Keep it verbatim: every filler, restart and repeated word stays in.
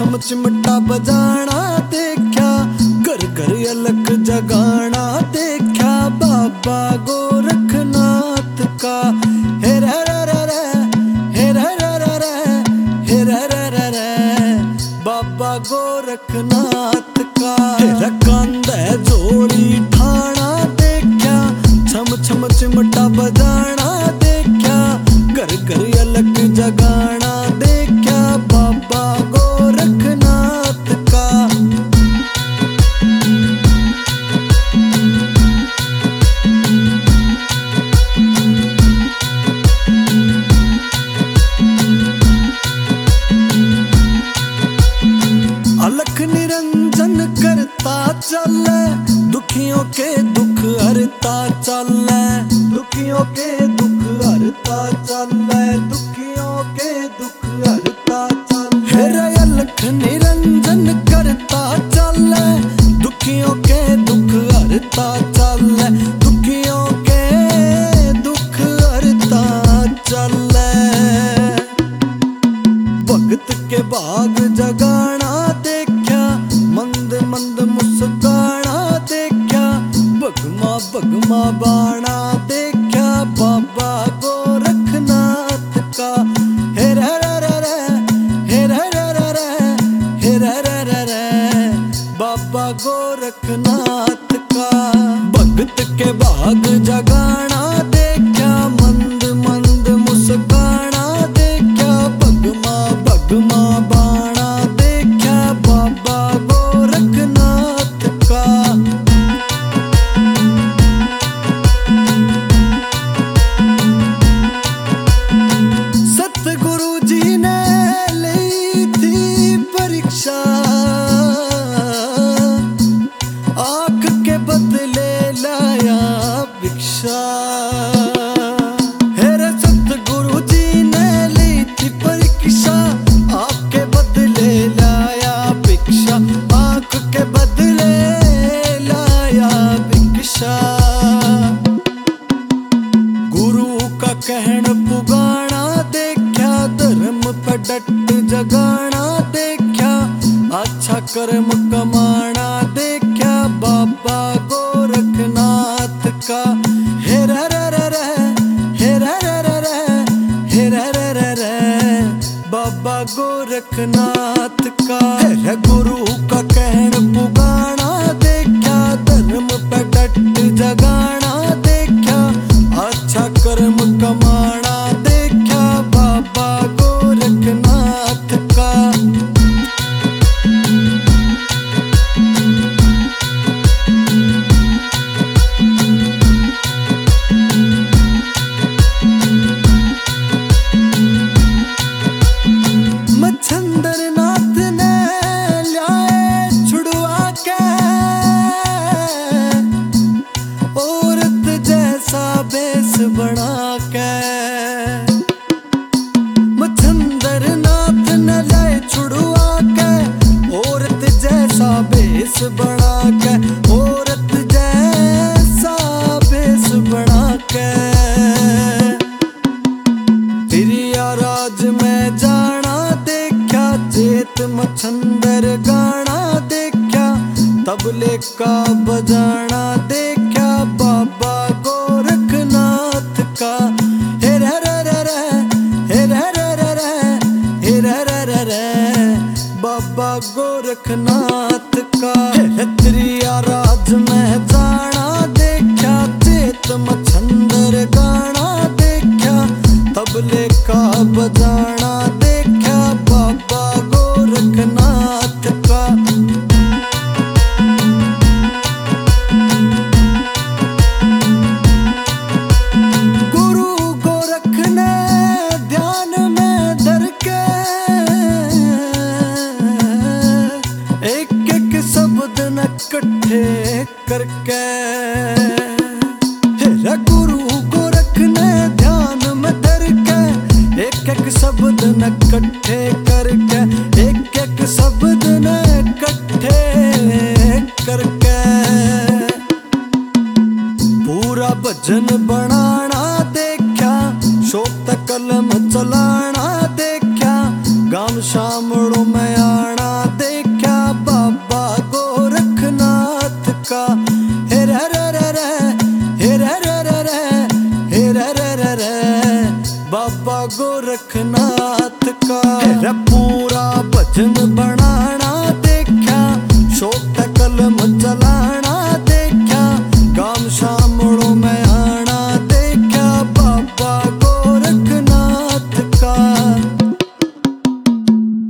छम चिमटा बजाना देखा, घर घर अलख जगाना देखा बाबा गोरखनाथ का। हे रे रे रे रे, हे रे रे रे रे, हे रे रे रे रे, बाबा गोरखनाथ का। हे कंधे जोड़ी ठाना देखा, छम छम चिमटा बजाना देखा, घर घर अलख जगाना देखा बाबा गोरखनाथ का। अलख निरंजन करता चले, दुखियों के दुख हरता चले, दुखियों के दुख हरता चले, दुखियों के दुख हरता चले। हे अलख निरंजन करता चले, दुखियों के दुख हरता चले, दुखियों के दुख हरता चले। भगत के भाग जगाना देखा, मंद मंद मुस्काना देखा, भगमा भगमा बाणा देखा बाबा गोरखनाथ का। हे रे रे रे रे, हे रे रे रे रे, हे रे रे रे रे, बाबा गोरखनाथ का। भगत के भाग जगाना देखा, मंद मंद मुस्काना देखा, भगमा भगमा बाणा देखा बाबा गोरखनाथ का। सतगुरु जी ने ली थी परीक्षा, आंख के बदले लाया भिक्षा। हे रे सतगुरु जी ने ली थी परीक्षा, आंख के बदले लाया भिक्षा, आंख के बदले लाया भिक्षा। गुरु का कहन पुगाना देखा, धर्म पर डट जगाना देखा, अच्छा कर्म कमाना देखा बाबा गोरखनाथ का। हे रे रे रे रे, हे रे रे रे रे, हे रे रे रे रे, बाबा गोरखनाथ का। हे गुरु का कहन पुगाना देखा, धर्म पर डट जगाना देखा, अच्छा कर्म कमाना देखा बाबा गोरखनाथ का। मच्छंदरनाथ ने लाए छुड़वा के, औरत जैसा भेष बना के। मच्छंदरनाथ ने लाए छुड़वा के, औरत जैसा भेष बना के, औरत जैसा भेष बना के। तिरिया राज में जाना देखा, चेत मच्छंदर गाना देखा, तबले का बजाना देखा बाबा गोरखनाथ का। हे रे रे रे रे, हे रे रे रे रे, हे रे रे रे रे, बाबा गोरखनाथ का। हे तिरिया राज में जाना देखा, चेत मच्छंदर गाना देखा, तबले का बजाना देखा बाबा गोरखनाथ का। गुरु गोरख ने ध्यान में धर के, एक एक शब्द न इकट्ठे करके। हे गुरु गोरख ने ध्यान में धर के, एक एक शब्द न इकट्ठे करके, एक एक शब्द न इकट्ठे करके। पूरा भजन बनाना देखा, शोक कलम चलाना देखा, गाम शामड़ों में आना बाबा गोरखनाथ का। पूरा भजन बनाना